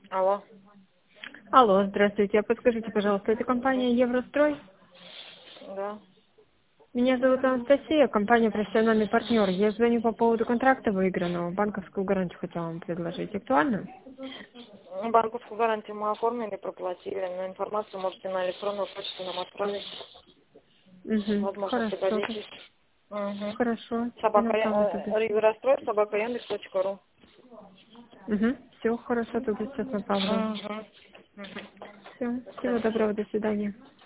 Алло. Алло, здравствуйте. А подскажите, пожалуйста, это компания Еврострой? Да. Меня зовут Анастасия, компания «Профессиональный партнер». Я звоню по поводу контракта выигранного. Банковскую гарантию хотела вам предложить. Актуально? Банковскую гарантию мы оформили, проплатили, но информацию можете на электронную почту нам отправить. Угу. Возможно, Хорошо. пригодитесь. Угу. Хорошо. Теперь Собака, направлю туда. Риверострой, собака Яндекс.ру. Угу. Все хорошо, туда сейчас направлю. Угу. Все. До Всего доброго, до свидания.